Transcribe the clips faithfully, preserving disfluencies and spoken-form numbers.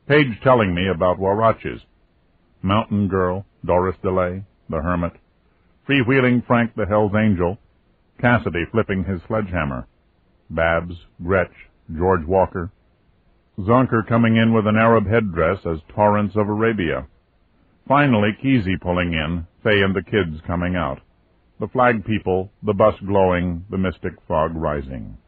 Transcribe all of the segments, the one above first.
Page telling me about Huaraches. Mountain Girl, Doris DeLay, the Hermit, Freewheeling Frank the Hell's Angel, Cassidy flipping his sledgehammer, Babs, Gretch, George Walker, Zonker coming in with an Arab headdress as Torrents of Arabia. Finally, Kesey pulling in, Fay and the kids coming out. The flag people, the bus glowing, the mystic fog rising.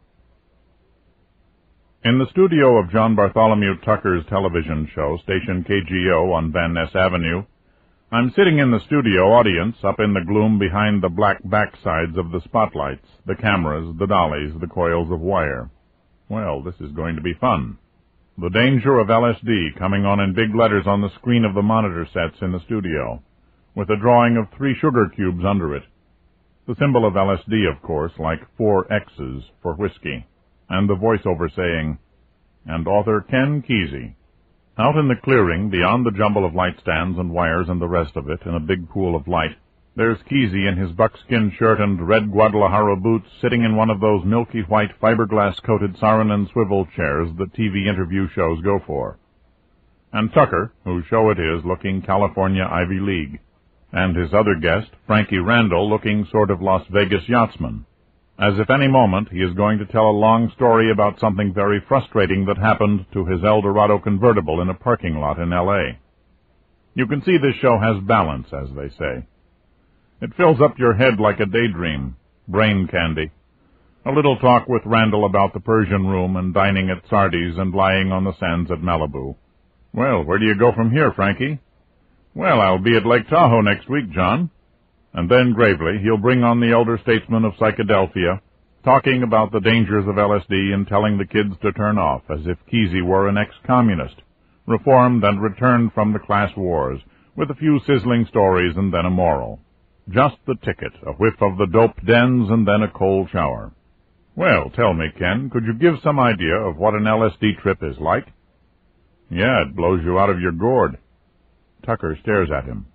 In the studio of John Bartholomew Tucker's television show, station K G O on Van Ness Avenue, I'm sitting in the studio audience up in the gloom behind the black backsides of the spotlights, the cameras, the dollies, the coils of wire. Well, this is going to be fun. The danger of L S D coming on in big letters on the screen of the monitor sets in the studio, with a drawing of three sugar cubes under it. The symbol of L S D, of course, like four X's for whiskey, and the voiceover saying, "And author Ken Kesey." Out in the clearing, beyond the jumble of light stands and wires and the rest of it, in a big pool of light, there's Kesey in his buckskin shirt and red Guadalajara boots, sitting in one of those milky white fiberglass-coated sarin and swivel chairs that T V interview shows go for. And Tucker, whose show it is, looking California Ivy League. And his other guest, Frankie Randall, looking sort of Las Vegas yachtsman. As if any moment he is going to tell a long story about something very frustrating that happened to his Eldorado convertible in a parking lot in L A You can see this show has balance, as they say. It fills up your head like a daydream, brain candy. A little talk with Randall about the Persian room and dining at Sardi's and lying on the sands at Malibu. "Well, where do you go from here, Frankie?" "Well, I'll be at Lake Tahoe next week, John." And then, gravely, he'll bring on the elder statesman of Psychedelphia, talking about the dangers of L S D and telling the kids to turn off, as if Kesey were an ex-communist, reformed and returned from the class wars, with a few sizzling stories and then a moral. Just the ticket, a whiff of the dope dens and then a cold shower. "Well, tell me, Ken, could you give some idea of what an L S D trip is like?" "Yeah, it blows you out of your gourd." Tucker stares at him.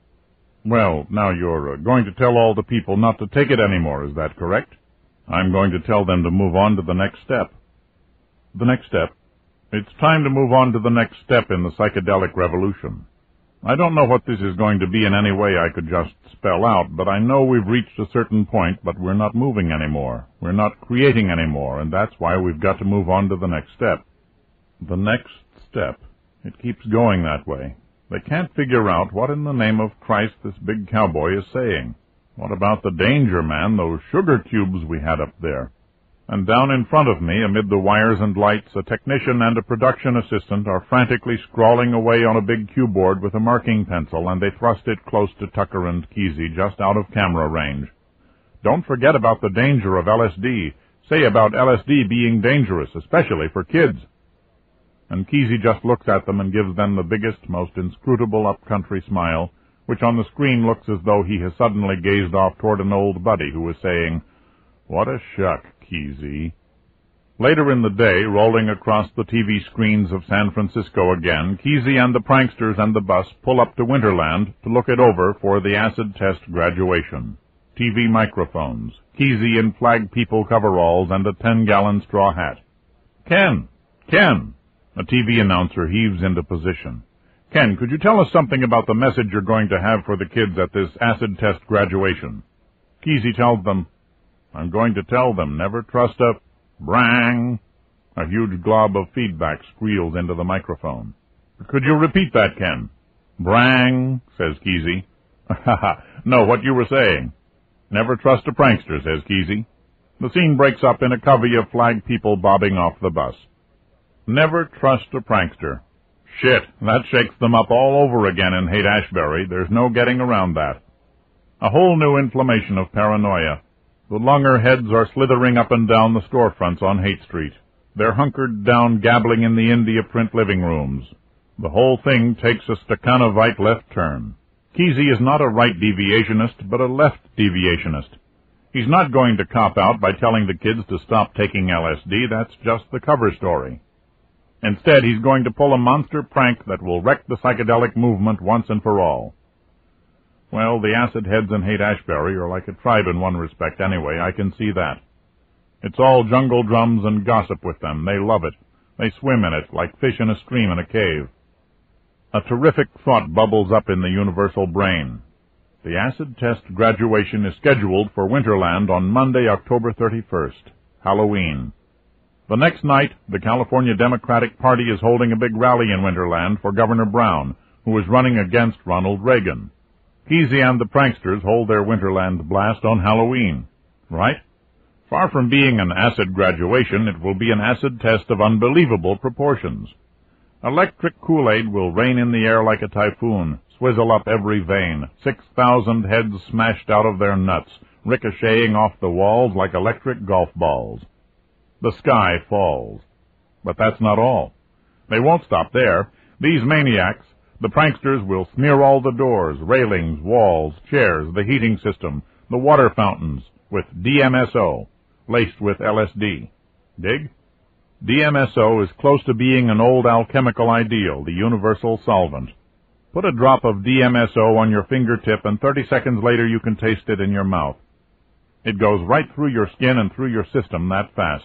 "Well, now you're uh, going to tell all the people not to take it anymore, is that correct?" "I'm going to tell them to move on to the next step." "The next step?" "It's time to move on to the next step in the psychedelic revolution. I don't know what this is going to be in any way I could just spell out, but I know we've reached a certain point, but we're not moving anymore. We're not creating anymore, and that's why we've got to move on to the next step." The next step. It keeps going that way. They can't figure out what in the name of Christ this big cowboy is saying. What about the danger, man, those sugar cubes we had up there? And down in front of me, amid the wires and lights, a technician and a production assistant are frantically scrawling away on a big cue-board with a marking pencil, and they thrust it close to Tucker and Kesey, just out of camera range. "Don't forget about the danger of L S D. Say about L S D being dangerous, especially for kids." And Kesey just looks at them and gives them the biggest, most inscrutable up-country smile, which on the screen looks as though he has suddenly gazed off toward an old buddy who is saying, "What a shuck, Kesey." Later in the day, rolling across the T V screens of San Francisco again, Kesey and the pranksters and the bus pull up to Winterland to look it over for the acid test graduation. T V microphones, Kesey in flag people coveralls and a ten-gallon straw hat. "Ken! Ken!" A T V announcer heaves into position. "Ken, could you tell us something about the message you're going to have for the kids at this acid test graduation?" Kesey tells them, "I'm going to tell them, never trust a..." Brang! A huge glob of feedback squeals into the microphone. "Could you repeat that, Ken?" "Brang," says Kesey. "Ha ha, no, what you were saying." "Never trust a prankster," says Kesey. The scene breaks up in a covey of flag people bobbing off the bus. Never trust a prankster. Shit, that shakes them up all over again in Haight-Ashbury. There's no getting around that. A whole new inflammation of paranoia. The Lunger heads are slithering up and down the storefronts on Haight Street. They're hunkered down gabbling in the India print living rooms. The whole thing takes a Stakhanovite left turn. Kesey is not a right deviationist, but a left deviationist. He's not going to cop out by telling the kids to stop taking L S D. That's just the cover story. Instead, he's going to pull a monster prank that will wreck the psychedelic movement once and for all. Well, the acid heads in Haight-Ashbury are like a tribe in one respect anyway, I can see that. It's all jungle drums and gossip with them. They love it. They swim in it like fish in a stream in a cave. A terrific thought bubbles up in the universal brain. The acid test graduation is scheduled for Winterland on Monday, October thirty-first, Halloween. The next night, the California Democratic Party is holding a big rally in Winterland for Governor Brown, who is running against Ronald Reagan. Kesey and the pranksters hold their Winterland blast on Halloween. Right? Far from being an acid graduation, it will be an acid test of unbelievable proportions. Electric Kool-Aid will rain in the air like a typhoon, swizzle up every vein, six thousand heads smashed out of their nuts, ricocheting off the walls like electric golf balls. The sky falls. But that's not all. They won't stop there. These maniacs, the pranksters, will smear all the doors, railings, walls, chairs, the heating system, the water fountains, with D M S O, laced with L S D. Dig? D M S O is close to being an old alchemical ideal, the universal solvent. Put a drop of D M S O on your fingertip, and thirty seconds later you can taste it in your mouth. It goes right through your skin and through your system that fast.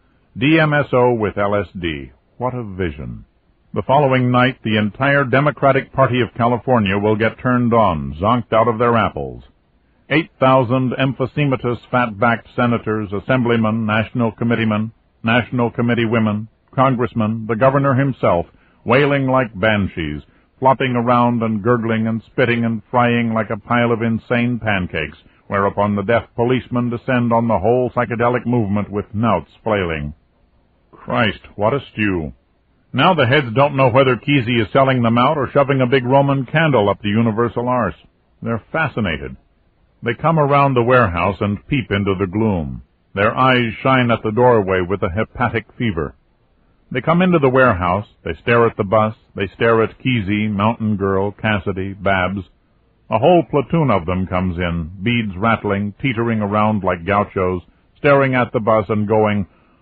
D M S O with L S D. What a vision. The following night, the entire Democratic Party of California will get turned on, zonked out of their apples. Eight thousand emphysematous, fat-backed senators, assemblymen, national committeemen, national committee women, congressmen, the governor himself, wailing like banshees, flopping around and gurgling and spitting and frying like a pile of insane pancakes, whereupon the deaf policemen descend on the whole psychedelic movement with knouts flailing. Christ, what a stew. Now the heads don't know whether Kesey is selling them out or shoving a big Roman candle up the universal arse. They're fascinated. They come around the warehouse and peep into the gloom. Their eyes shine at the doorway with a hepatic fever. They come into the warehouse, they stare at the bus, they stare at Kesey, Mountain Girl, Cassidy, Babs. A whole platoon of them comes in, beads rattling, teetering around like gauchos, staring at the bus and going,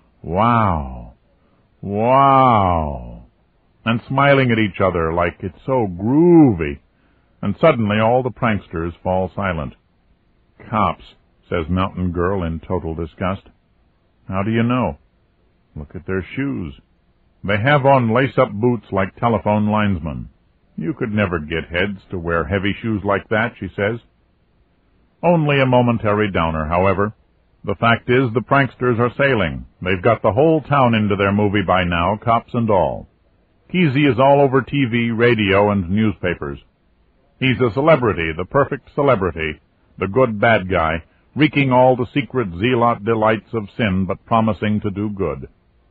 "Wow, wow," and smiling at each other like it's so groovy. And suddenly all the pranksters fall silent. "Cops," says Mountain Girl in total disgust. "How do you know?" "Look at their shoes. They have on lace-up boots like telephone linesmen. You could never get heads to wear heavy shoes like that," she says. Only a momentary downer, however. The fact is, the pranksters are sailing. They've got the whole town into their movie by now, cops and all. Kesey is all over T V, radio, and newspapers. He's a celebrity, the perfect celebrity, the good bad guy, wreaking all the secret zealot delights of sin, but promising to do good.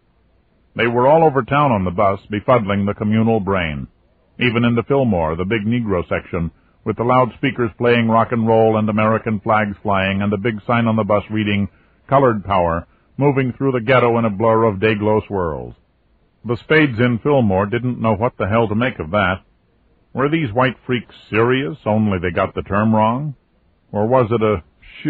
They were all over town on the bus, befuddling the communal brain. Even in the Fillmore, the big Negro section, with the loudspeakers playing rock and roll and American flags flying, and a big sign on the bus reading, "Colored Power," moving through the ghetto in a blur of day-glow swirls. The spades in Fillmore didn't know what the hell to make of that. Were these white freaks serious, only they got the term wrong? Or was it a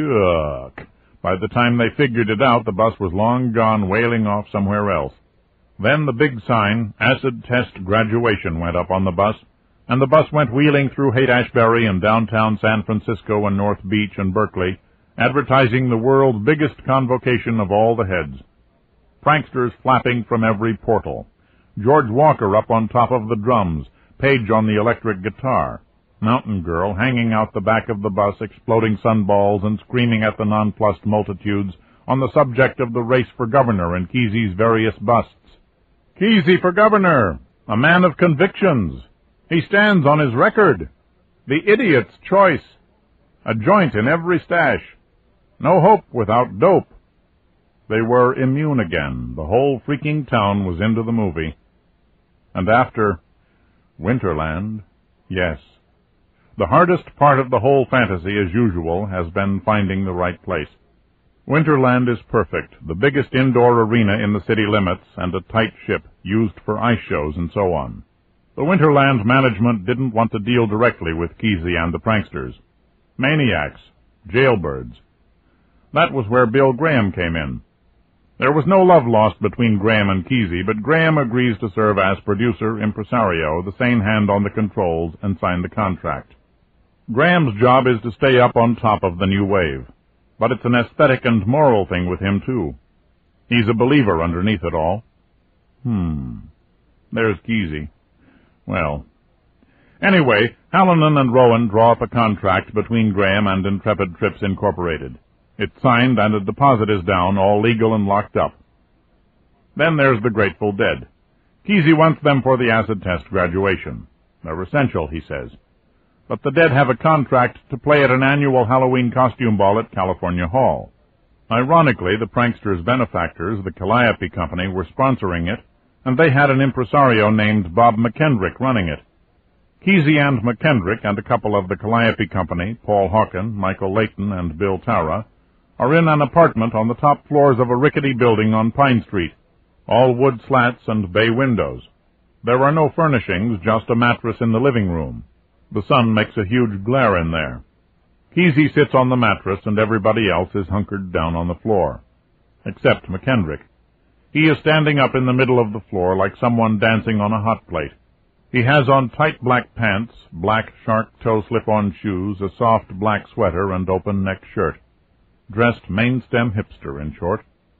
shook? By the time they figured it out, the bus was long gone, wailing off somewhere else. Then the big sign, "Acid Test Graduation," went up on the bus, and the bus went wheeling through Haight-Ashbury and downtown San Francisco and North Beach and Berkeley, advertising the world's biggest convocation of all the heads. Pranksters flapping from every portal. George Walker up on top of the drums, Page on the electric guitar, Mountain Girl hanging out the back of the bus, exploding sunballs and screaming at the nonplussed multitudes on the subject of the race for governor and Kesey's various busts. Kesey for governor, a man of convictions. He stands on his record. The idiot's choice. A joint in every stash. No hope without dope. They were immune again. The whole freaking town was into the movie. And after Winterland, yes. The hardest part of the whole fantasy, as usual, has been finding the right place. Winterland is perfect, the biggest indoor arena in the city limits, and a tight ship used for ice shows and so on. The Winterland management didn't want to deal directly with Kesey and the pranksters. Maniacs, jailbirds. That was where Bill Graham came in. There was no love lost between Graham and Kesey, but Graham agrees to serve as producer, impresario, the sane hand on the controls, and sign the contract. Graham's job is to stay up on top of the new wave. But it's an aesthetic and moral thing with him, too. He's a believer underneath it all. Hmm. There's Kesey. Well. Anyway, Hallinan and Rowan draw up a contract between Graham and Intrepid Trips Incorporated. It's signed and a deposit is down, all legal and locked up. Then there's the Grateful Dead. Kesey wants them for the acid test graduation. They're essential, he says. But the Dead have a contract to play at an annual Halloween costume ball at California Hall. Ironically, the pranksters' benefactors, the Calliope Company, were sponsoring it, and they had an impresario named Bob McKendrick running it. Kesey and McKendrick and a couple of the Calliope Company, Paul Hawken, Michael Layton, and Bill Tara, are in an apartment on the top floors of a rickety building on Pine Street, all wood slats and bay windows. There are no furnishings, just a mattress in the living room. The sun makes a huge glare in there. Kesey sits on the mattress, and everybody else is hunkered down on the floor, except McKendrick. He is standing up in the middle of the floor like someone dancing on a hot plate. He has on tight black pants, black shark-toe slip-on shoes, a soft black sweater, and open-neck shirt. Dressed main-stem hipster, in short.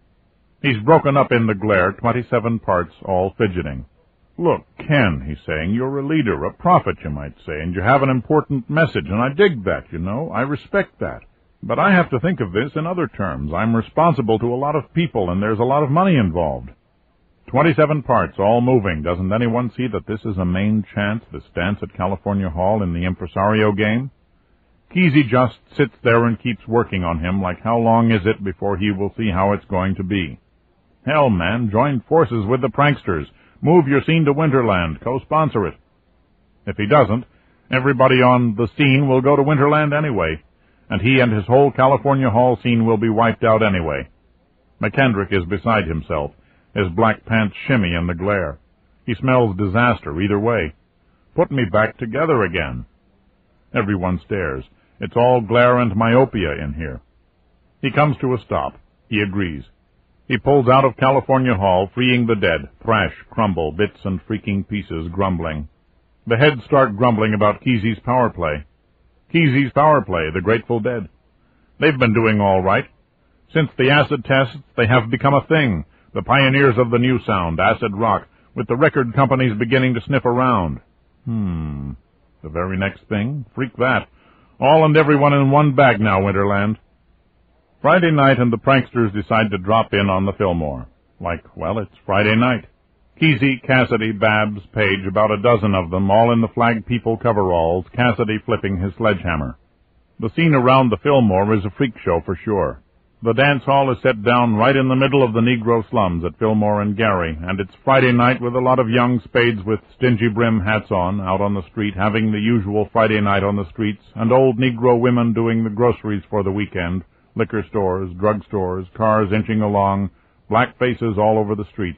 He's broken up in the glare, twenty-seven parts, all fidgeting. "Look, Ken," he's saying, "you're a leader, a prophet, you might say, and you have an important message, and I dig that, you know. I respect that. But I have to think of this in other terms. I'm responsible to a lot of people, and there's a lot of money involved. Twenty-seven parts, all moving. Doesn't anyone see that this is a main chance, this dance at California Hall in the impresario game?" Kesey just sits there and keeps working on him like how long is it before he will see how it's going to be. Hell, man, join forces with the pranksters. Move your scene to Winterland. Co-sponsor it. If he doesn't, everybody on the scene will go to Winterland anyway, and he and his whole California Hall scene will be wiped out anyway. McKendrick is beside himself, his black pants shimmy in the glare. He smells disaster either way. Put me back together again. Everyone stares. It's all glare and myopia in here. He comes to a stop. He agrees. He pulls out of California Hall, freeing the Dead, thrash, crumble, bits and freaking pieces, grumbling. The heads start grumbling about Kesey's power play. Kesey's power play, the Grateful Dead. They've been doing all right. Since the acid tests, they have become a thing, the pioneers of the new sound, acid rock, with the record companies beginning to sniff around. Hmm. The very next thing? Freak that. All and everyone in one bag now, Winterland. Friday night, and the pranksters decide to drop in on the Fillmore. Like, well, it's Friday night. Kesey, Cassidy, Babs, Page, about a dozen of them, all in the Flag People coveralls, Cassidy flipping his sledgehammer. The scene around the Fillmore is a freak show for sure. The dance hall is set down right in the middle of the Negro slums at Fillmore and Gary, and it's Friday night with a lot of young spades with stingy brim hats on, out on the street, having the usual Friday night on the streets, and old Negro women doing the groceries for the weekend, liquor stores, drug stores, cars inching along, black faces all over the streets.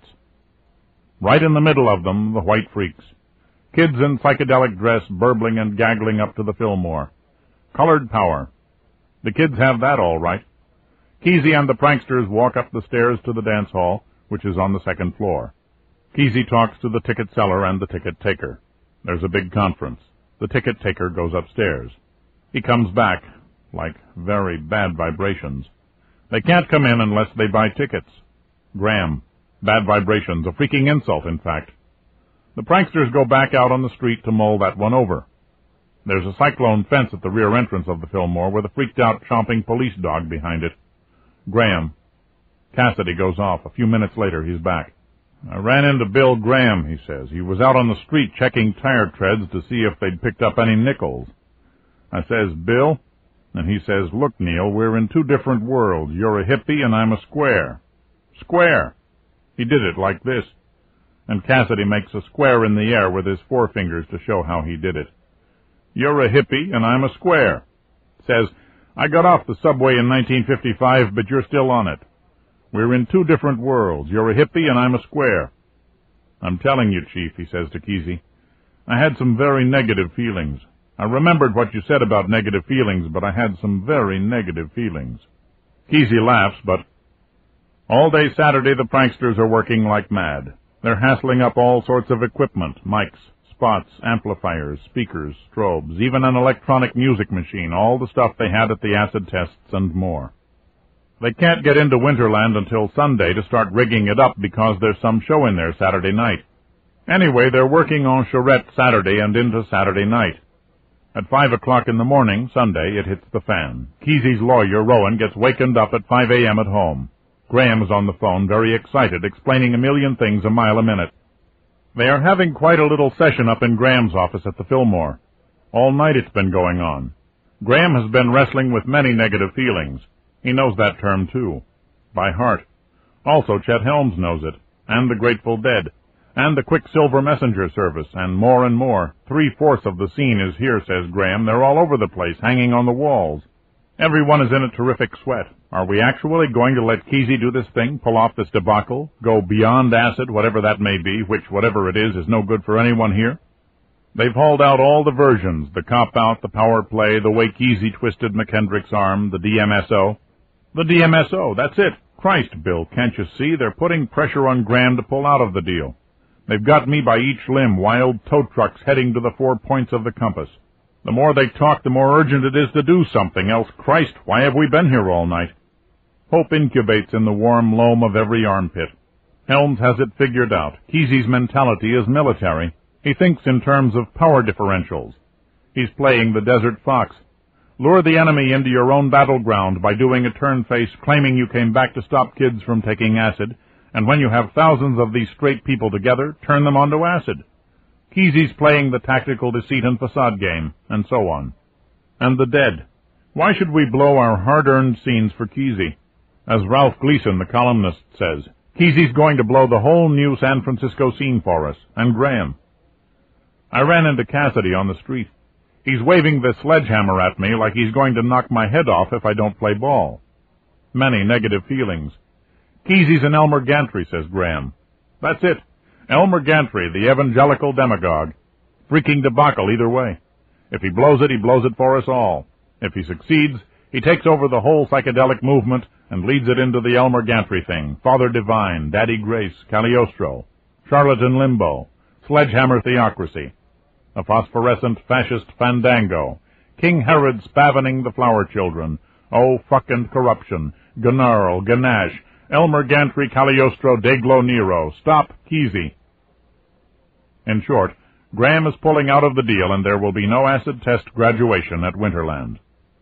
Right in the middle of them, the white freaks. Kids in psychedelic dress burbling and gaggling up to the Fillmore. Colored power. The kids have that all right. Kesey and the pranksters walk up the stairs to the dance hall, which is on the second floor. Kesey talks to the ticket seller and the ticket taker. There's a big conference. The ticket taker goes upstairs. He comes back, like very bad vibrations. They can't come in unless they buy tickets. Graham. Bad vibrations. A freaking insult, in fact. The pranksters go back out on the street to mull that one over. There's a cyclone fence at the rear entrance of the Fillmore with a freaked-out, chomping police dog behind it. Graham. Cassidy goes off. A few minutes later, he's back. "I ran into Bill Graham," he says. "He was out on the street checking tire treads to see if they'd picked up any nickels. I says, 'Bill?' And he says, 'Look, Neil, we're in two different worlds. You're a hippie and I'm a square.' Square! He did it like this." And Cassidy makes a square in the air with his forefingers to show how he did it. "You're a hippie and I'm a square." Says, "I got off the subway in nineteen fifty-five, but you're still on it. We're in two different worlds. You're a hippie and I'm a square." "I'm telling you, Chief," he says to Kesey, "I had some very negative feelings. I remembered what you said about negative feelings, but I had some very negative feelings." Kesey laughs, but all day Saturday the pranksters are working like mad. They're hassling up all sorts of equipment, mics, spots, amplifiers, speakers, strobes, even an electronic music machine, all the stuff they had at the acid tests and more. They can't get into Winterland until Sunday to start rigging it up because there's some show in there Saturday night. Anyway, they're working on charrette Saturday and into Saturday night. At five o'clock in the morning, Sunday, it hits the fan. Kesey's lawyer, Rowan, gets wakened up at five a.m. at home. Graham is on the phone, very excited, explaining a million things a mile a minute. They are having quite a little session up in Graham's office at the Fillmore. All night it's been going on. Graham has been wrestling with many negative feelings. He knows that term, too, by heart. Also, Chet Helms knows it, and the Grateful Dead, and the Quicksilver Messenger Service, and more and more. Three-fourths of the scene is here, says Graham. They're all over the place, hanging on the walls. Everyone is in a terrific sweat. Are we actually going to let Kesey do this thing, pull off this debacle, go beyond acid, whatever that may be, which, whatever it is, is no good for anyone here? They've hauled out all the versions, the cop-out, the power play, the way Kesey twisted McKendrick's arm, the D M S O. The D M S O, that's it. Christ, Bill, can't you see? They're putting pressure on Graham to pull out of the deal. They've got me by each limb, wild tow trucks heading to the four points of the compass. The more they talk, the more urgent it is to do something, else, Christ, why have we been here all night? Hope incubates in the warm loam of every armpit. Helms has it figured out. Kesey's mentality is military. He thinks in terms of power differentials. He's playing the desert fox. Lure the enemy into your own battleground by doing a turn-face, claiming you came back to stop kids from taking acid, and when you have thousands of these straight people together, turn them onto acid. Kesey's playing the tactical deceit and facade game, and so on. And the dead. Why should we blow our hard-earned scenes for Kesey? As Ralph Gleason, the columnist, says, Kesey's going to blow the whole new San Francisco scene for us, and Graham. I ran into Cassidy on the street. He's waving the sledgehammer at me like he's going to knock my head off if I don't play ball. Many negative feelings. Kesey's an Elmer Gantry, says Graham. That's it. Elmer Gantry, the evangelical demagogue. Freaking debacle either way. If he blows it, he blows it for us all. If he succeeds, he takes over the whole psychedelic movement and leads it into the Elmer Gantry thing. Father Divine, Daddy Grace, Cagliostro, Charlatan Limbo, Sledgehammer Theocracy, a phosphorescent fascist fandango, King Herod spavening the flower children, oh, fuck and corruption, Gnarl, Ganache, Elmer Gantry, Cagliostro, Dayglow Nero, stop Kesey. In short, Graham is pulling out of the deal, and there will be no acid test graduation at Winterland.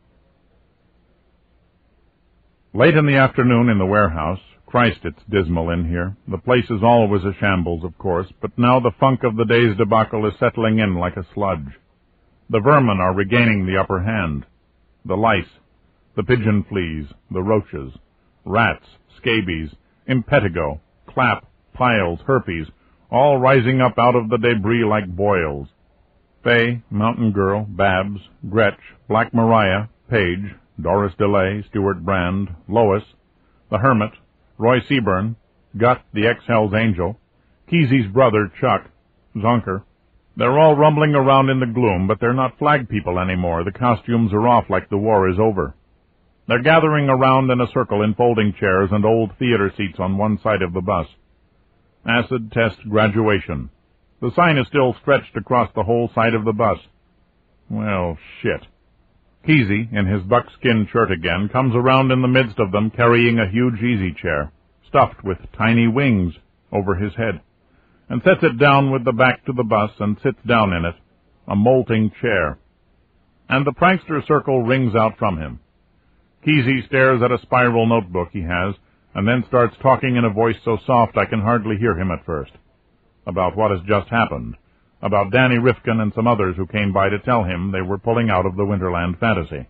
Late in the afternoon in the warehouse, Christ, it's dismal in here. The place is always a shambles, of course, but now the funk of the day's debacle is settling in like a sludge. The vermin are regaining the upper hand. The lice, the pigeon fleas, the roaches, rats, scabies, impetigo, clap, piles, herpes, all rising up out of the debris like boils. Fay, Mountain Girl, Babs, Gretch, Black Maria, Page, Doris DeLay, Stuart Brand, Lois, the Hermit, Roy Seaburn, Gut, the ex-Hell's Angel, Kesey's brother, Chuck, Zonker. They're all rumbling around in the gloom, but they're not flag people anymore. The costumes are off like the war is over. They're gathering around in a circle in folding chairs and old theater seats on one side of the bus. Acid test graduation. The sign is still stretched across the whole side of the bus. Well, shit. Kesey, in his buckskin shirt again, comes around in the midst of them carrying a huge easy chair, stuffed with tiny wings, over his head, and sets it down with the back to the bus and sits down in it, a molting chair. And the prankster circle rings out from him. Kesey stares at a spiral notebook he has, and then starts talking in a voice so soft I can hardly hear him at first, about what has just happened, about Danny Rifkin and some others who came by to tell him they were pulling out of the Winterland fantasy.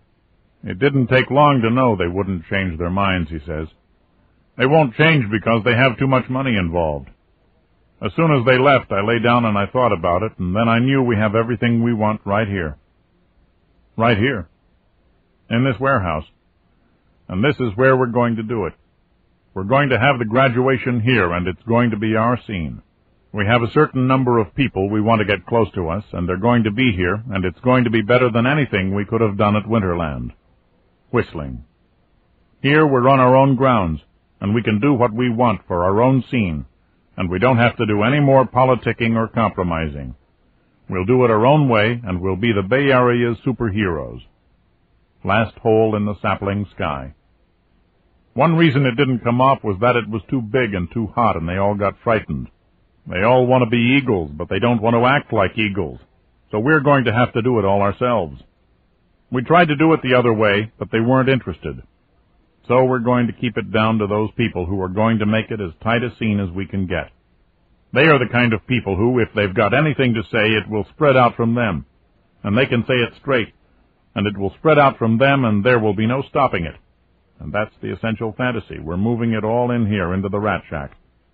It didn't take long to know they wouldn't change their minds, he says. They won't change because they have too much money involved. As soon as they left, I lay down and I thought about it, and then I knew we have everything we want right here. Right here. In this warehouse. And this is where we're going to do it. We're going to have the graduation here, and it's going to be our scene. We have a certain number of people we want to get close to us, and they're going to be here, and it's going to be better than anything we could have done at Winterland. Whistling. Here we're on our own grounds, and we can do what we want for our own scene, and we don't have to do any more politicking or compromising. We'll do it our own way, and we'll be the Bay Area's superheroes. Last hole in the sapling sky. One reason it didn't come off was that it was too big and too hot, and they all got frightened. They all want to be eagles, but they don't want to act like eagles. So we're going to have to do it all ourselves. We tried to do it the other way, but they weren't interested. So we're going to keep it down to those people who are going to make it as tight a scene as we can get. They are the kind of people who, if they've got anything to say, it will spread out from them. And they can say it straight. And it will spread out from them, and there will be no stopping it. And that's the essential fantasy. We're moving it all in here into the Rat Shack.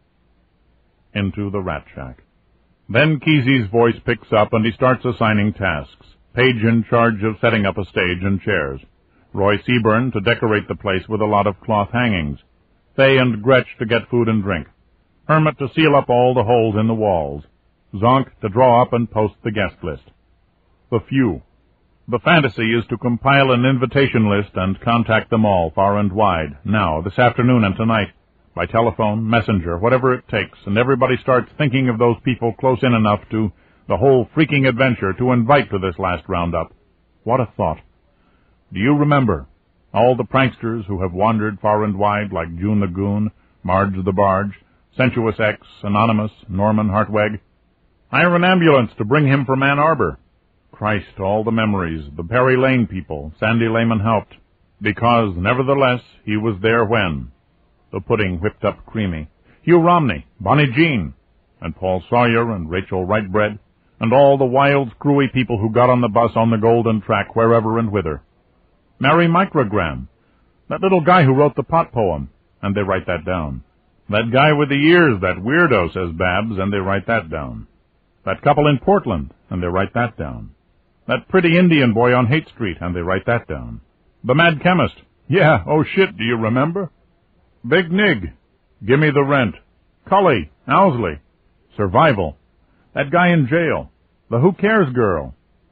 Into the Rat Shack. Then Kesey's voice picks up, and he starts assigning tasks. Page in charge of setting up a stage and chairs. Roy Seaburn to decorate the place with a lot of cloth hangings. Fay and Gretch to get food and drink. Hermit to seal up all the holes in the walls. Zonk to draw up and post the guest list. The few. The fantasy is to compile an invitation list and contact them all far and wide, now, this afternoon and tonight, by telephone, messenger, whatever it takes, and everybody starts thinking of those people close in enough to the whole freaking adventure to invite to this last roundup. What a thought. Do you remember all the pranksters who have wandered far and wide like June the Goon, Marge the Barge, Sensuous X, Anonymous, Norman Hartweg? Hire an ambulance to bring him from Ann Arbor. Christ, all the memories, the Perry Lane people, Sandy Lehman Haupt, because, nevertheless, he was there when. The pudding whipped up creamy. Hugh Romney, Bonnie Jean, and Paul Sawyer and Rachel Wrightbread, and all the wild, screwy people who got on the bus on the Golden Track wherever and whither. Mary Microgram, that little guy who wrote the pot poem, and they write that down. That guy with the ears, that weirdo, says Babs, and they write that down. That couple in Portland, and they write that down. That pretty Indian boy on Haight Street, and they write that down. The Mad Chemist. Yeah, oh shit, do you remember? Big Nig. Gimme the Rent. Cully. Owsley. Survival. That guy in jail. The Who Cares girl.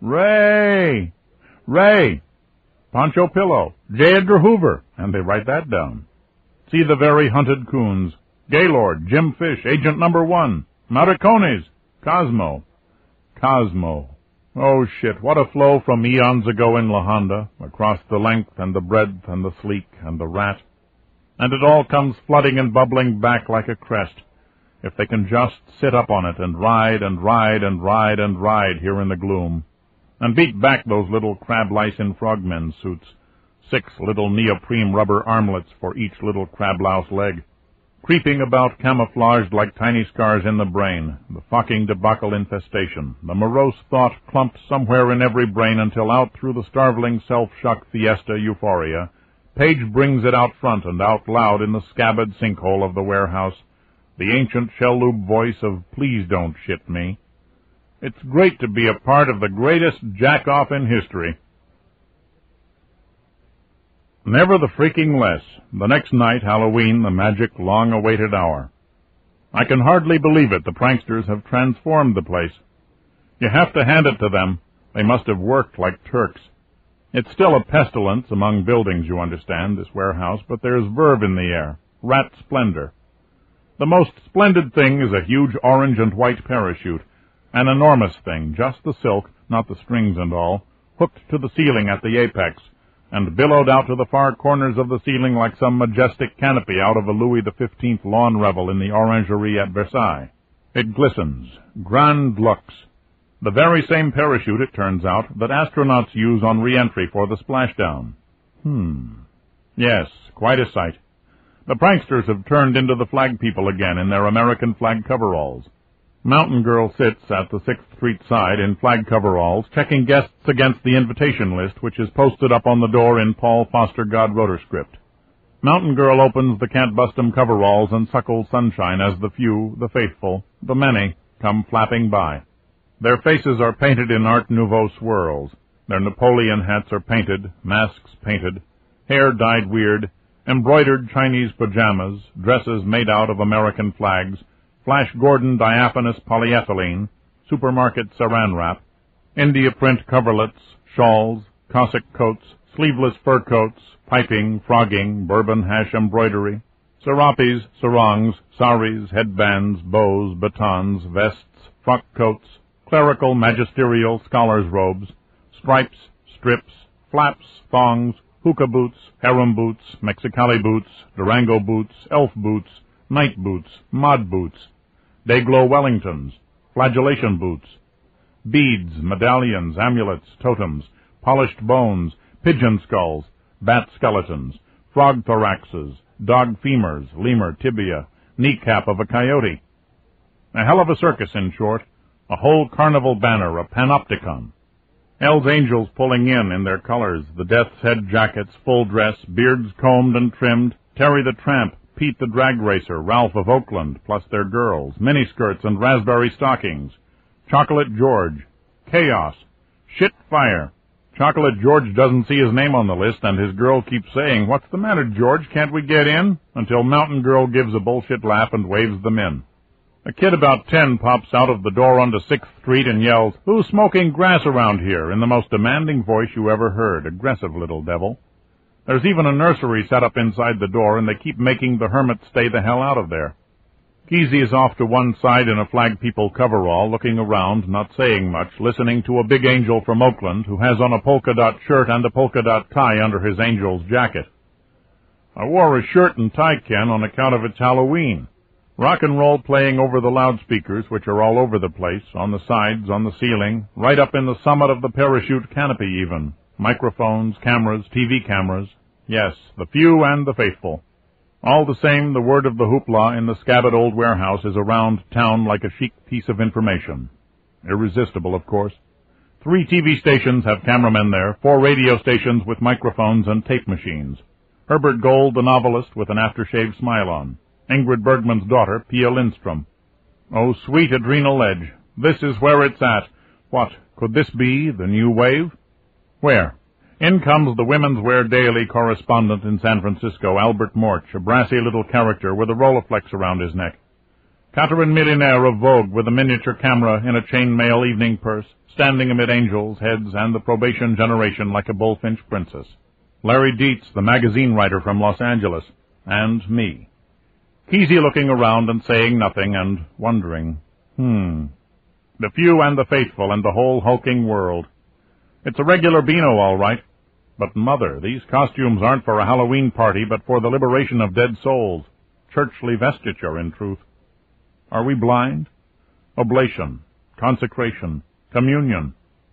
Ray. Ray. Pancho Pillow. J. Edgar Hoover, and they write that down. See the Very Hunted Coons. Gaylord. Jim Fish. Agent Number One. Maricones. Cosmo. Cosmo. Oh, shit, what a flow from eons ago in La Honda, across the length and the breadth and the sleek and the rat. And it all comes flooding and bubbling back like a crest, if they can just sit up on it and ride and ride and ride and ride here in the gloom, and beat back those little crab-lice in frogmen suits, six little neoprene rubber armlets for each little crab-louse leg, creeping about camouflaged like tiny scars in the brain, the fucking debacle infestation, the morose thought clumped somewhere in every brain until out through the starveling self-shock fiesta euphoria, Page brings it out front and out loud in the scabbard sinkhole of the warehouse, the ancient shell-lube voice of please don't shit me. It's great to be a part of the greatest jack-off in history. Never the freaking less. The next night, Halloween, the magic, long-awaited hour. I can hardly believe it. The pranksters have transformed the place. You have to hand it to them. They must have worked like Turks. It's still a pestilence among buildings, you understand, this warehouse, but there's verve in the air. Rat splendor. The most splendid thing is a huge orange and white parachute. An enormous thing, just the silk, not the strings and all, hooked to the ceiling at the apex, and billowed out to the far corners of the ceiling like some majestic canopy out of a Louis the Fifteenth lawn revel in the Orangerie at Versailles. It glistens. Grand Lux. The very same parachute, it turns out, that astronauts use on re-entry for the splashdown. Hmm. Yes, quite a sight. The pranksters have turned into the flag people again in their American flag coveralls. Mountain Girl sits at the sixth Street side in flag coveralls, checking guests against the invitation list, which is posted up on the door in Paul Foster God rotor script. Mountain Girl opens the Can't Bust 'em coveralls and suckles sunshine as the few, the faithful, the many, come flapping by. Their faces are painted in Art Nouveau swirls. Their Napoleon hats are painted, masks painted, hair dyed weird, embroidered Chinese pajamas, dresses made out of American flags, Flash Gordon diaphanous polyethylene, supermarket saran wrap, India print coverlets, shawls, Cossack coats, sleeveless fur coats, piping, frogging, bourbon hash embroidery, serapes, sarongs, saris, headbands, bows, batons, vests, frock coats, clerical magisterial scholars' robes, stripes, strips, flaps, thongs, hookah boots, harem boots, Mexicali boots, Durango boots, elf boots, night boots, mod boots, Dayglow Wellingtons, flagellation boots, beads, medallions, amulets, totems, polished bones, pigeon skulls, bat skeletons, frog thoraxes, dog femurs, lemur tibia, kneecap of a coyote. A hell of a circus, in short, a whole carnival banner, a panopticon. Hell's Angels pulling in in their colors, the Death's Head jackets, full dress, beards combed and trimmed, Terry the Tramp, Pete the Drag Racer, Ralph of Oakland, plus their girls, miniskirts and raspberry stockings, Chocolate George, Chaos, Shit Fire. Chocolate George doesn't see his name on the list, and his girl keeps saying, "What's the matter, George? Can't we get in?" Until Mountain Girl gives a bullshit laugh and waves them in. A kid about ten pops out of the door onto sixth street and yells, "Who's smoking grass around here?" in the most demanding voice you ever heard. Aggressive little devil. There's even a nursery set up inside the door, and they keep making the hermit stay the hell out of there. Keezy is off to one side in a Flag People coverall, looking around, not saying much, listening to a big angel from Oakland who has on a polka-dot shirt and a polka-dot tie under his angel's jacket. "I wore a shirt and tie, Ken, on account of it's Halloween." Rock and roll playing over the loudspeakers, which are all over the place, on the sides, on the ceiling, right up in the summit of the parachute canopy even. Microphones, cameras, T V cameras. Yes, the few and the faithful. All the same, the word of the hoopla in the scabbard old warehouse is around town like a chic piece of information. Irresistible, of course. Three T V stations have cameramen there, four radio stations with microphones and tape machines. Herbert Gold, the novelist, with an aftershave smile on. Ingrid Bergman's daughter, Pia Lindstrom. Oh, sweet adrenal ledge. This is where it's at. What, could this be the new wave? Where? In comes the Women's Wear Daily correspondent in San Francisco, Albert Morch, a brassy little character with a Rolleiflex around his neck. Catherine Millionaire of Vogue with a miniature camera in a chainmail evening purse, standing amid angels, heads, and the probation generation like a bullfinch princess. Larry Dietz, the magazine writer from Los Angeles. And me. Keezy looking around and saying nothing and wondering, hmm, the few and the faithful and the whole hulking world. It's a regular Beano, all right. But, Mother, these costumes aren't for a Halloween party, but for the liberation of dead souls. Churchly vestiture, in truth. Are we blind? Oblation, consecration, communion.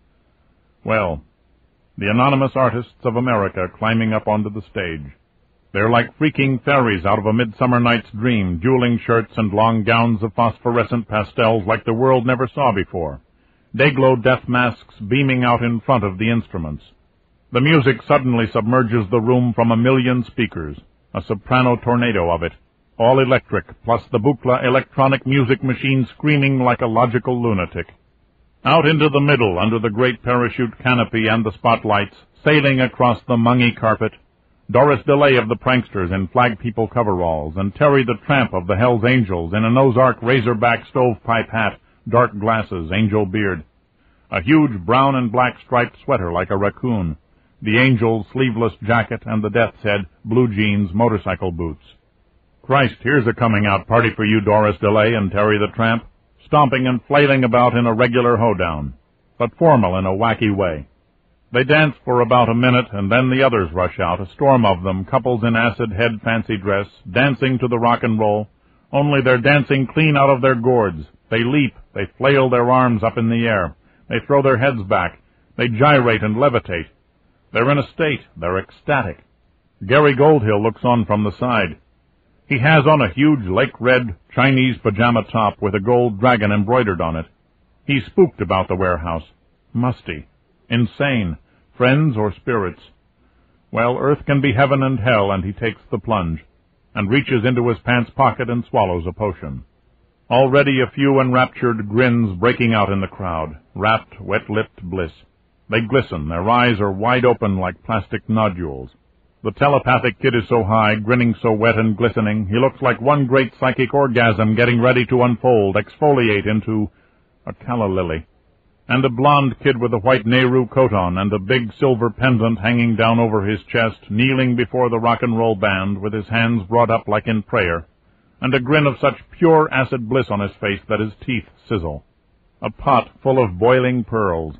Well, the anonymous artists of America climbing up onto the stage. They're like freaking fairies out of a Midsummer Night's Dream, dueling shirts and long gowns of phosphorescent pastels like the world never saw before. Dayglow death masks beaming out in front of the instruments. The music suddenly submerges the room from a million speakers, a soprano tornado of it, all electric, plus the Buchla electronic music machine screaming like a logical lunatic. Out into the middle, under the great parachute canopy and the spotlights, sailing across the mungy carpet, Doris DeLay of the Pranksters in Flag People coveralls, and Terry the Tramp of the Hells Angels in an Ozark razorback stovepipe hat, dark glasses, angel beard, a huge brown and black striped sweater like a raccoon, the angel's sleeveless jacket, and the Death's Head, blue jeans, motorcycle boots. Christ, here's a coming-out party for you, Doris DeLay and Terry the Tramp, stomping and flailing about in a regular hoedown, but formal in a wacky way. They dance for about a minute, and then the others rush out, a storm of them, couples in acid head fancy dress, dancing to the rock and roll, only they're dancing clean out of their gourds. They leap, they flail their arms up in the air, they throw their heads back, they gyrate and levitate. They're in a state, they're ecstatic. Gary Goldhill looks on from the side. He has on a huge lake-red Chinese pajama top with a gold dragon embroidered on it. He's spooked about the warehouse. Musty. Insane. Friends or spirits. Well, earth can be heaven and hell, and he takes the plunge, and reaches into his pants pocket and swallows a potion. Already a few enraptured grins breaking out in the crowd, rapt, wet-lipped bliss. They glisten, their eyes are wide open like plastic nodules. The telepathic kid is so high, grinning so wet and glistening, he looks like one great psychic orgasm getting ready to unfold, exfoliate into a calla lily. And a blonde kid with a white Nehru coat on and a big silver pendant hanging down over his chest, kneeling before the rock and roll band with his hands brought up like in prayer, and a grin of such pure acid bliss on his face that his teeth sizzle. A pot full of boiling pearls.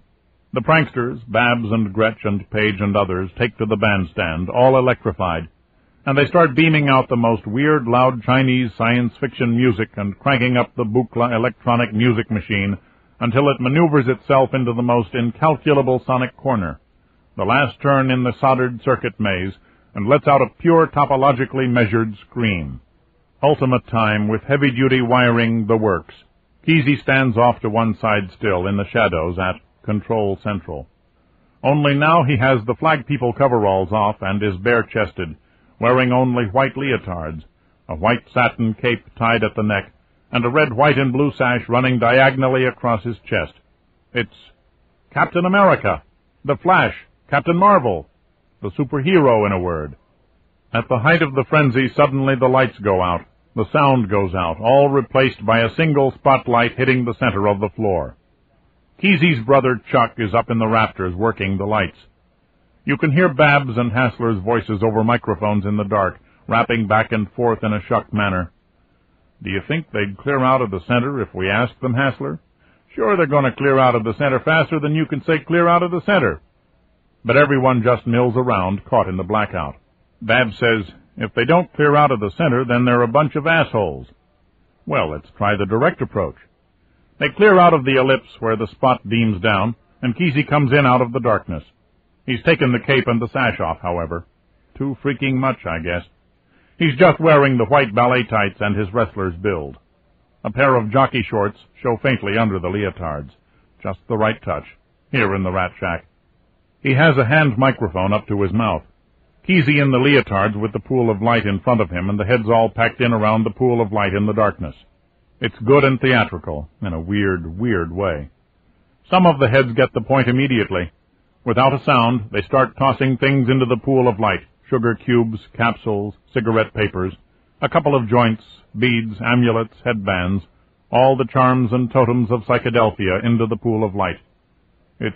The pranksters, Babs and Gretch and Page and others, take to the bandstand, all electrified, and they start beaming out the most weird, loud Chinese science fiction music and cranking up the Buchla electronic music machine until it maneuvers itself into the most incalculable sonic corner, the last turn in the soldered circuit maze, and lets out a pure topologically measured scream. Ultimate time, with heavy-duty wiring the works. Kesey stands off to one side still, in the shadows, at Control Central. Only now he has the flag people coveralls off and is bare-chested, wearing only white leotards, a white satin cape tied at the neck, and a red, white, and blue sash running diagonally across his chest. It's Captain America, the Flash, Captain Marvel, the superhero, in a word. At the height of the frenzy, suddenly the lights go out, the sound goes out, all replaced by a single spotlight hitting the center of the floor. Kesey's brother Chuck is up in the rafters working the lights. You can hear Babs and Hassler's voices over microphones in the dark, rapping back and forth in a shuck manner. Do you think they'd clear out of the center if we asked them, Hassler? Sure, they're going to clear out of the center faster than you can say clear out of the center. But everyone just mills around, caught in the blackout. Babs says, if they don't clear out of the center, then they're a bunch of assholes. Well, let's try the direct approach. They clear out of the ellipse where the spot beams down, and Kesey comes in out of the darkness. He's taken the cape and the sash off, however. Too freaking much, I guess. He's just wearing the white ballet tights and his wrestler's build. A pair of jockey shorts show faintly under the leotards. Just the right touch, here in the Rat Shack. He has a hand microphone up to his mouth. Kesey in the leotards with the pool of light in front of him, and the heads all packed in around the pool of light in the darkness. It's good and theatrical, in a weird, weird way. Some of the heads get the point immediately. Without a sound, they start tossing things into the pool of light, sugar cubes, capsules, cigarette papers, a couple of joints, beads, amulets, headbands, all the charms and totems of psychedelphia into the pool of light. It's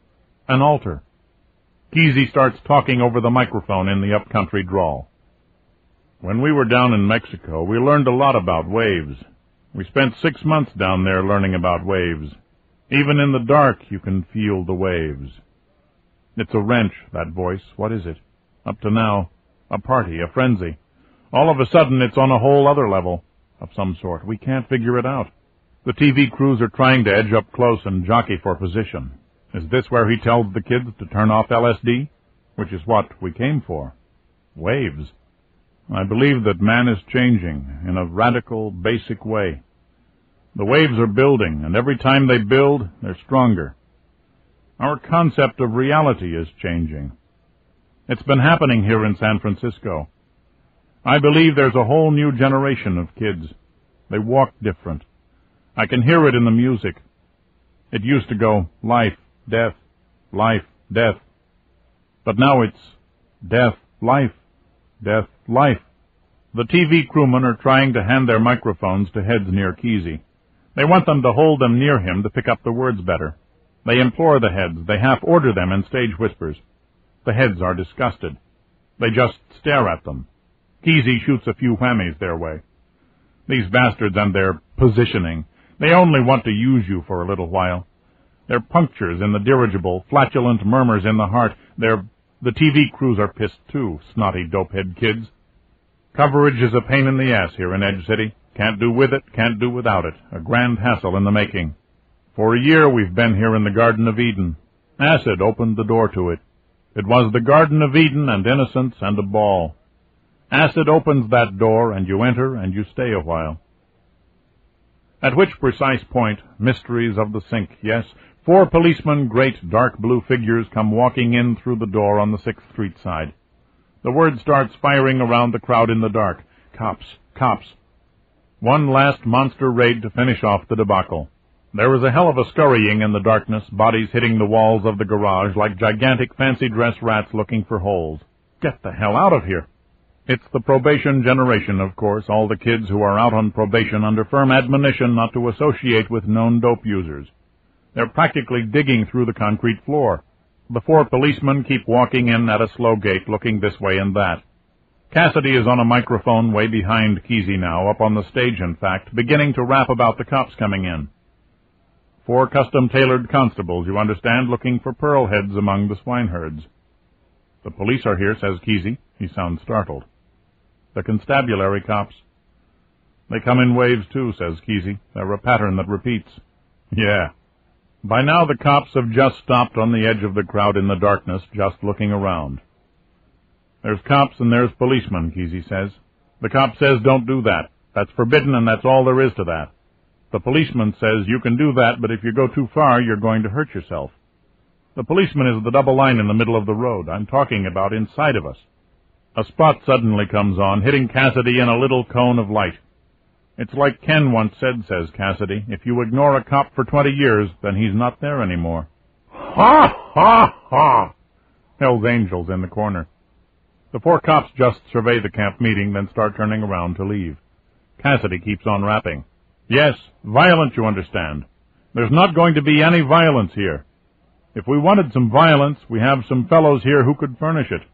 an altar. Kesey starts talking over the microphone in the upcountry drawl. When we were down in Mexico, we learned a lot about waves. We spent six months down there learning about waves. Even in the dark, you can feel the waves. It's a wrench, that voice. What is it? Up to now, a party, a frenzy. All of a sudden, it's on a whole other level of some sort. We can't figure it out. The T V crews are trying to edge up close and jockey for position. Is this where he tells the kids to turn off L S D? Which is what we came for. Waves. I believe that man is changing in a radical, basic way. The waves are building, and every time they build, they're stronger. Our concept of reality is changing. It's been happening here in San Francisco. I believe there's a whole new generation of kids. They walk different. I can hear it in the music. It used to go life, death, life, death. But now it's death, life, death, life. The T V crewmen are trying to hand their microphones to heads near Kesey. They want them to hold them near him to pick up the words better. They implore the heads. They half-order them in stage whispers. The heads are disgusted. They just stare at them. Kesey shoots a few whammies their way. These bastards and their positioning. They only want to use you for a little while. Their punctures in the dirigible, flatulent murmurs in the heart. They're, the T V crews are pissed too, snotty dopehead kids. Coverage is a pain in the ass here in Edge City. Can't do with it, can't do without it. A grand hassle in the making. For a year we've been here in the Garden of Eden. Acid opened the door to it. It was the Garden of Eden and innocence and a ball. Acid opens that door, and you enter, and you stay a while. At which precise point, mysteries of the sink, yes, four policemen, great dark blue figures, come walking in through the door on the sixth Street side. The word starts firing around the crowd in the dark. Cops, cops. One last monster raid to finish off the debacle. There was a hell of a scurrying in the darkness, bodies hitting the walls of the garage like gigantic fancy-dress rats looking for holes. Get the hell out of here. It's the probation generation, of course, all the kids who are out on probation under firm admonition not to associate with known dope users. They're practically digging through the concrete floor. The four policemen keep walking in at a slow gait, looking this way and that. Cassidy is on a microphone way behind Kesey now, up on the stage, in fact, beginning to rap about the cops coming in. Four custom-tailored constables, you understand, looking for pearl heads among the swineherds. The police are here, says Kesey. He sounds startled. The constabulary cops. They come in waves, too, says Kesey. They're a pattern that repeats. Yeah. By now the cops have just stopped on the edge of the crowd in the darkness, just looking around. There's cops and there's policemen, Kesey says. The cop says don't do that. That's forbidden and that's all there is to that. The policeman says you can do that, but if you go too far, you're going to hurt yourself. The policeman is the double line in the middle of the road. I'm talking about inside of us. A spot suddenly comes on, hitting Cassidy in a little cone of light. It's like Ken once said, says Cassidy, if you ignore a cop for twenty years, then he's not there anymore. Ha, ha, ha! Hell's Angels in the corner. The four cops just survey the camp meeting, then start turning around to leave. Cassidy keeps on rapping. Yes, violent, you understand. There's not going to be any violence here. If we wanted some violence, we have some fellows here who could furnish it.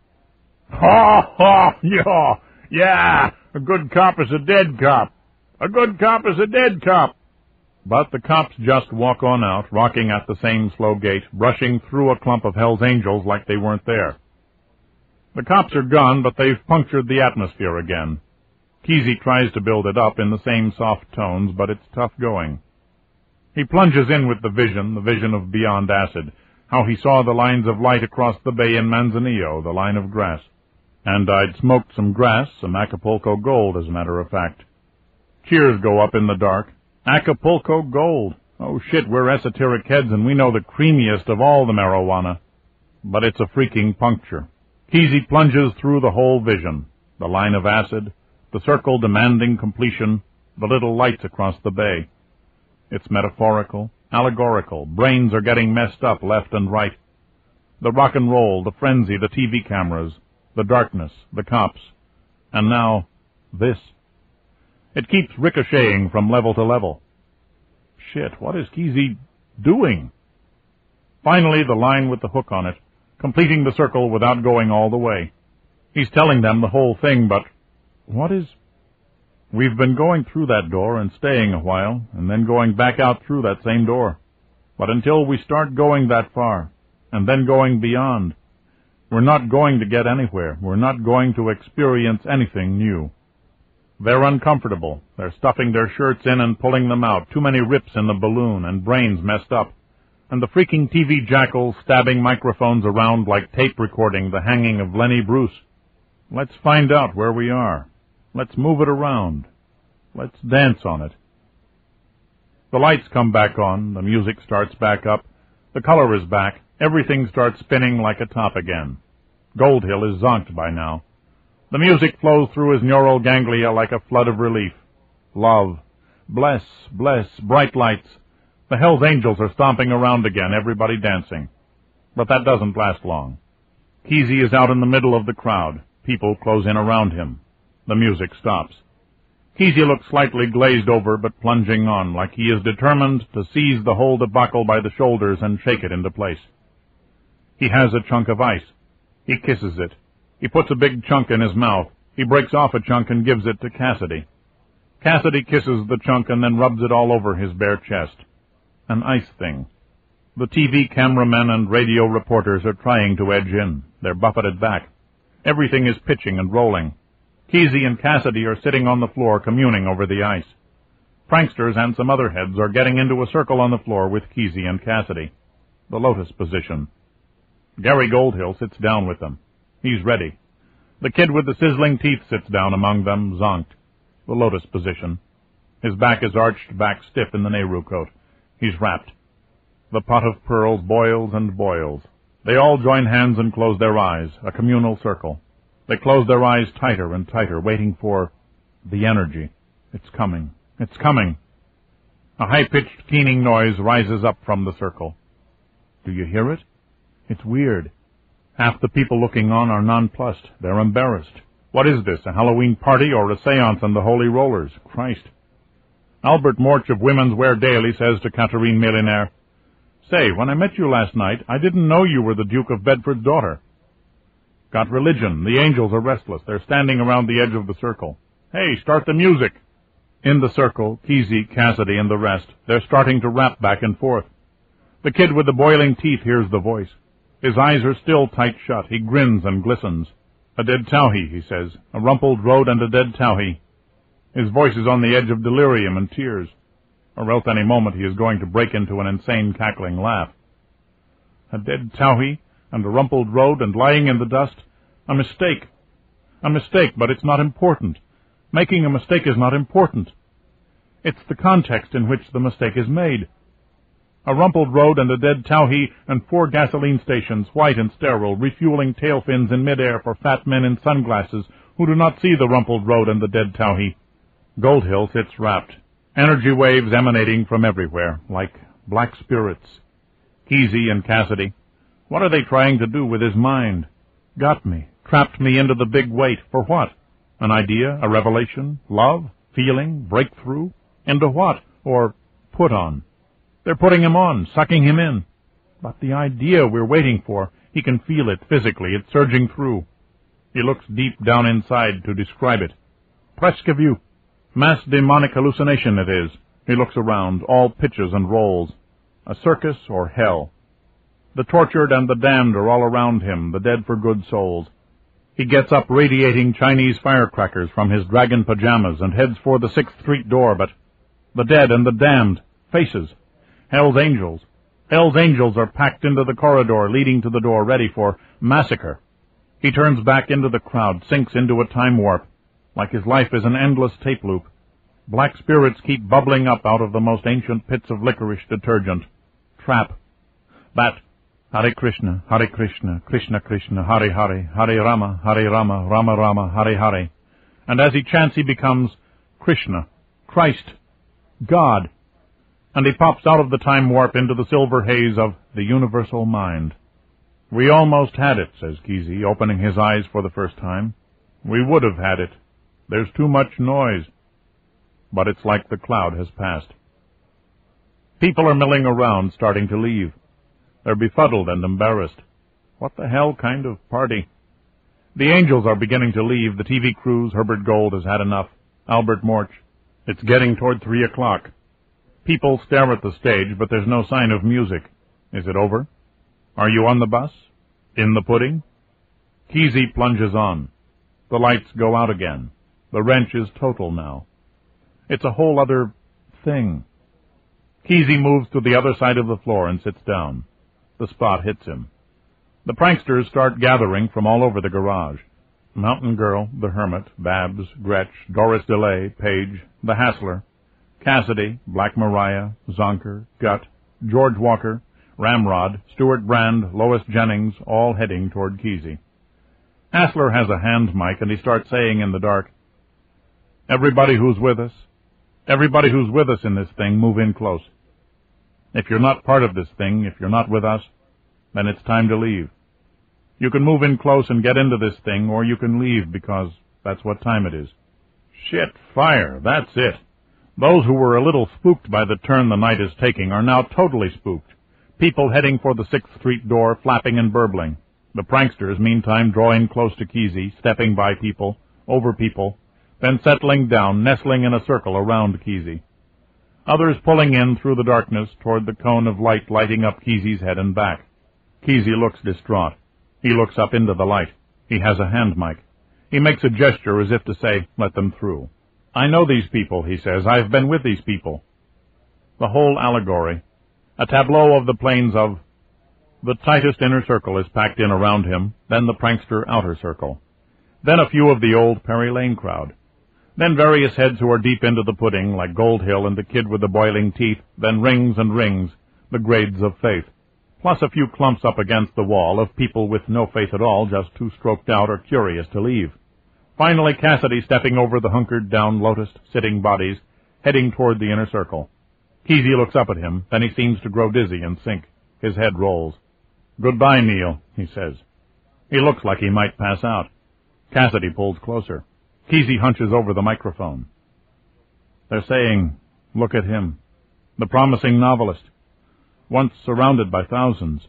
Ha, ha, yeah, yeah, a good cop is a dead cop. A good cop is a dead cop. But the cops just walk on out, rocking at the same slow gait, brushing through a clump of Hell's Angels like they weren't there. The cops are gone, but they've punctured the atmosphere again. Kesey tries to build it up in the same soft tones, but it's tough going. He plunges in with the vision, the vision of Beyond Acid, how he saw the lines of light across the bay in Manzanillo, the line of grass. And I'd smoked some grass, some Acapulco Gold, as a matter of fact. Cheers go up in the dark. Acapulco Gold. Oh, shit, we're esoteric heads, and we know the creamiest of all the marijuana. But it's a freaking puncture. Kesey plunges through the whole vision. The line of acid, the circle demanding completion, the little lights across the bay. It's metaphorical, allegorical. Brains are getting messed up left and right. The rock and roll, the frenzy, the T V cameras, the darkness, the cops. And now, this. It keeps ricocheting from level to level. Shit, what is Kesey doing? Finally, the line with the hook on it, completing the circle without going all the way. He's telling them the whole thing, but what is... We've been going through that door and staying a while, and then going back out through that same door. But until we start going that far, and then going beyond, we're not going to get anywhere. We're not going to experience anything new. They're uncomfortable. They're stuffing their shirts in and pulling them out. Too many rips in the balloon, and brains messed up. And the freaking T V jackals stabbing microphones around like tape recording the hanging of Lenny Bruce. Let's find out where we are. Let's move it around. Let's dance on it. The lights come back on. The music starts back up. The color is back. Everything starts spinning like a top again. Gold Hill is zonked by now. The music flows through his neural ganglia like a flood of relief. Love. Bless, bless, bright lights. The Hell's Angels are stomping around again, everybody dancing. But that doesn't last long. Kesey is out in the middle of the crowd. People close in around him. The music stops. Kesey looks slightly glazed over, but plunging on, like he is determined to seize the whole debacle by the shoulders and shake it into place. He has a chunk of ice. He kisses it. He puts a big chunk in his mouth. He breaks off a chunk and gives it to Cassidy. Cassidy kisses the chunk and then rubs it all over his bare chest. An ice thing. The T V cameramen and radio reporters are trying to edge in. They're buffeted back. Everything is pitching and rolling. Kesey and Cassidy are sitting on the floor communing over the ice. Pranksters and some other heads are getting into a circle on the floor with Kesey and Cassidy. The lotus position. Gary Goldhill sits down with them. He's ready. The kid with the sizzling teeth sits down among them, zonked. The lotus position. His back is arched back stiff in the Nehru coat. He's wrapped. The pot of pearls boils and boils. They all join hands and close their eyes, a communal circle. They close their eyes tighter and tighter, waiting for the energy. It's coming. It's coming. A high-pitched, keening noise rises up from the circle. Do you hear it? It's weird. Half the people looking on are nonplussed. They're embarrassed. What is this, a Halloween party or a seance on the Holy Rollers? Christ. Albert Morch of Women's Wear Daily says to Catherine Millionaire, Say, when I met you last night, I didn't know you were the Duke of Bedford's daughter. Got religion. The angels are restless. They're standing around the edge of the circle. Hey, start the music. In the circle, Kesey, Cassidy, and the rest, they're starting to rap back and forth. The kid with the boiling teeth hears the voice. His eyes are still tight shut. He grins and glistens. A dead towhee, he says. A rumpled road and a dead towhee. His voice is on the edge of delirium and tears, or else any moment he is going to break into an insane cackling laugh. A dead towhee and a rumpled road and lying in the dust. A mistake. A mistake, but it's not important. Making a mistake is not important. It's the context in which the mistake is made. A rumpled road and a dead towhee and four gasoline stations, white and sterile, refueling tail fins in midair for fat men in sunglasses who do not see the rumpled road and the dead towhee. Gold Hill sits wrapped, energy waves emanating from everywhere, like black spirits. Kesey and Cassidy, what are they trying to do with his mind? Got me, trapped me into the big weight. For what? An idea, a revelation, love, feeling, breakthrough? Into what? Or put on? They're putting him on, sucking him in. But the idea we're waiting for, he can feel it physically, it's surging through. He looks deep down inside to describe it. Presque vue. Mass demonic hallucination it is. He looks around, all pitches and rolls. A circus or hell. The tortured and the damned are all around him, the dead for good souls. He gets up radiating Chinese firecrackers from his dragon pajamas and heads for the Sixth Street door, but the dead and the damned, faces. Hell's angels. Hell's angels are packed into the corridor leading to the door, ready for massacre. He turns back into the crowd, sinks into a time warp, like his life is an endless tape loop. Black spirits keep bubbling up out of the most ancient pits of licorice detergent. Trap. Bat. Hare Krishna, Hare Krishna, Krishna Krishna, Hare Hare, Hare Rama, Hare Rama, Rama Rama, Hare Hare. And as he chants, he becomes Krishna, Christ, God. And he pops out of the time warp into the silver haze of the universal mind. We almost had it, says Kesey, opening his eyes for the first time. We would have had it. There's too much noise. But it's like the cloud has passed. People are milling around, starting to leave. They're befuddled and embarrassed. What the hell kind of party? The angels are beginning to leave. The T V crews, Herbert Gold has had enough. Albert Morch. It's getting toward three o'clock. People stare at the stage, but there's no sign of music. Is it over? Are you on the bus? In the pudding? Kesey plunges on. The lights go out again. The wrench is total now. It's a whole other thing. Kesey moves to the other side of the floor and sits down. The spot hits him. The pranksters start gathering from all over the garage. Mountain Girl, the Hermit, Babs, Gretsch, Doris DeLay, Page, the Hassler, Cassidy, Black Mariah, Zonker, Gut, George Walker, Ramrod, Stuart Brand, Lois Jennings, all heading toward Kesey. Hassler has a hand mic, and he starts saying in the dark, "Everybody who's with us, everybody who's with us in this thing, move in close. If you're not part of this thing, if you're not with us, then it's time to leave. You can move in close and get into this thing, or you can leave, because that's what time it is." Shit, fire, that's it. Those who were a little spooked by the turn the night is taking are now totally spooked. People heading for the Sixth Street door, flapping and burbling. The pranksters, meantime, drawing close to Kesey, stepping by people, over people, then settling down, nestling in a circle around Kesey. Others pulling in through the darkness toward the cone of light lighting up Kesey's head and back. Kesey looks distraught. He looks up into the light. He has a hand mic. He makes a gesture as if to say, "Let them through." "I know these people," he says. "I've been with these people." The whole allegory, a tableau of the planes of... The tightest inner circle is packed in around him, then the prankster outer circle. Then a few of the old Perry Lane crowd. Then various heads who are deep into the pudding, like Gold Hill and the kid with the boiling teeth, then rings and rings, the grades of faith. Plus a few clumps up against the wall of people with no faith at all, just too stroked out or curious to leave. Finally, Cassidy stepping over the hunkered-down, lotused, sitting bodies, heading toward the inner circle. Kesey looks up at him, then he seems to grow dizzy and sink. His head rolls. "Goodbye, Neil," he says. He looks like he might pass out. Cassidy pulls closer. Kesey hunches over the microphone. They're saying, "Look at him, the promising novelist, once surrounded by thousands,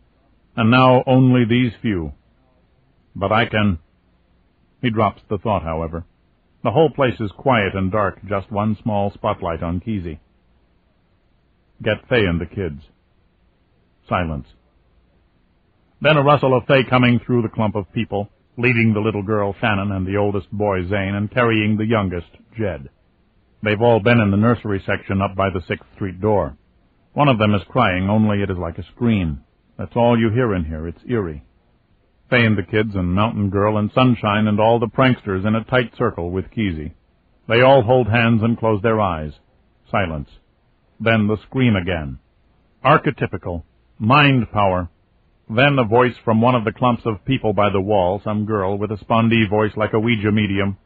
and now only these few. But I can..." He drops the thought, however. The whole place is quiet and dark, just one small spotlight on Kesey. Get Fay and the kids. Silence. Then a rustle of Fay coming through the clump of people, leading the little girl, Shannon, and the oldest boy, Zane, and carrying the youngest, Jed. They've all been in the nursery section up by the sixth Street door. One of them is crying, only it is like a scream. That's all you hear in here. It's eerie. Fay and the kids and Mountain Girl and Sunshine and all the pranksters in a tight circle with Kesey. They all hold hands and close their eyes. Silence. Then the scream again. Archetypical. Mind power. Then a voice from one of the clumps of people by the wall, some girl with a spondee voice like a Ouija medium.